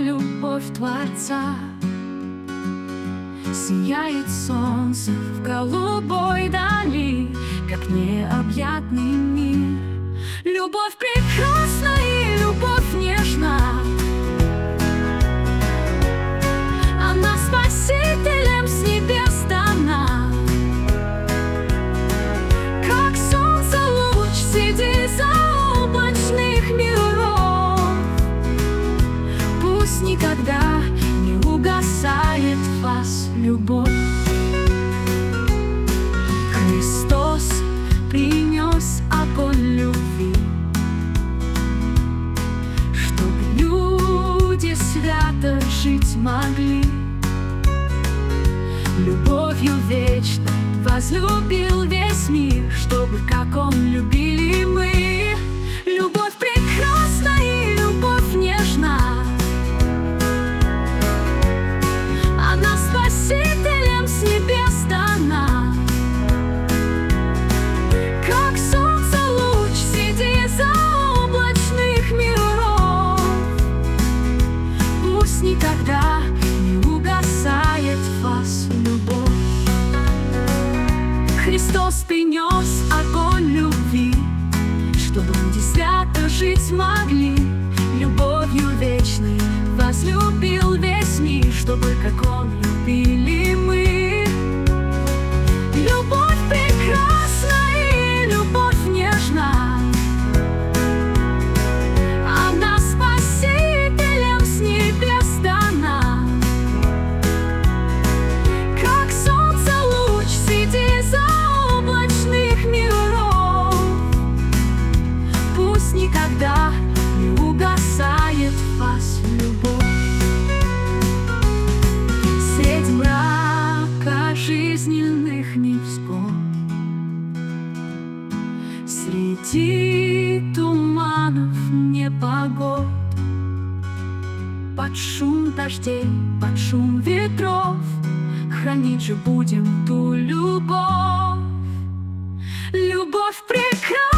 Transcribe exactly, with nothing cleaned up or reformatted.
любовь Творца. Сияет солнце в голубой дали, как необъятный мир. Любовь прекрасна и любовь нежна, она Спасителем с небес дана. Как солнце луч среди заоблачных миров, пусть никогда не угасает в вас любовь. Христос принес огонь любви, чтобы люди свято жить могли. Любовью вечной возлюбил весь мир, чтобы как Он любили мы. Любовь прекрасна и любовь нежна, она Спасителем с небес дана. Как солнце луч среди заоблачных миров, пусть никогда не угасает в вас любовь. Христос принес огонь любви, чтобы люди свято жить могли. Любовью вечной возлюбил весь мир, чтобы как Он любили мы. Любовь прекрасна и любовь нежна, она Спасителем с небес дана. Как солнце луч среди заоблачных миров, пусть никогда не угасает в вас любовь. Средь мрака жизненных невзгод, среди туманов непогод, под шум дождей, под шум ветров, хранить же будем ту любовь. Любовь прекрасна.